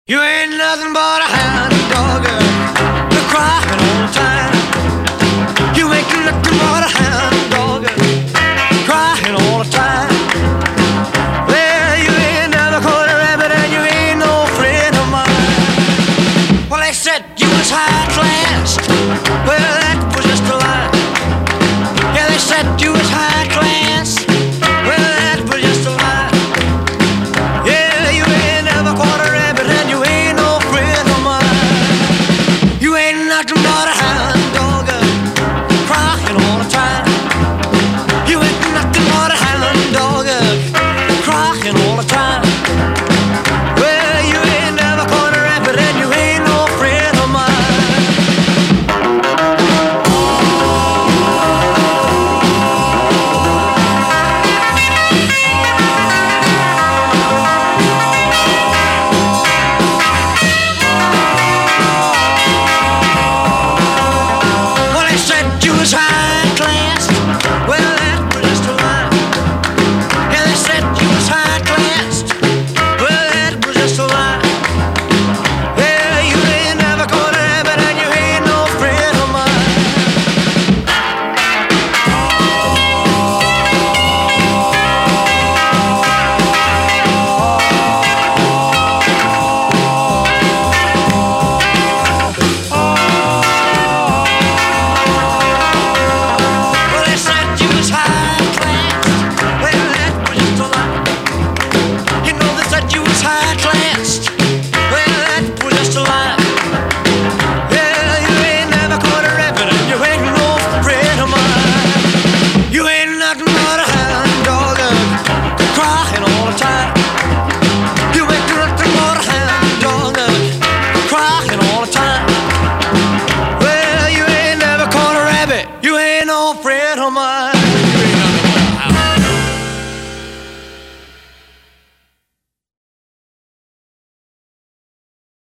You ain't nothing but a hound dog, you're crying all the time. You ain't nothing but a hound dog, crying all the time. Well, you ain't never caught a rabbit and you ain't no friend of mine. Well, they said you was high class. Well, that was just a lie. Yeah, they said you was high class. Well, that was just a lie. Yeah, you ain't never caught a rabbit and you ain't no friend of mine. You ain't nothing but a hound dog, crying all the time. You ain't nothing but a hound dog, crying all the time. Well, you ain't never caught a rabbit and you ain't no friend of mine. Well, they said you was high class. Well, that was just a lie. Yeah, they said you was high class. Well, that was just a lie. Yeah, you ain't never caught a rabbit and you ain't no friend of mine. Well, they said you was high class. Well, that was just a lie. You know they said you was high class. Well, that was just a lie. Yeah, you ain't never caught a rabbit and you ain't no friend of mine. You ain't nothing but a hound dog, crying all the time. You ain't nothing but a hound dog, crying all the time. Well, you ain't never caught a rabbit, you ain't no friend of mine.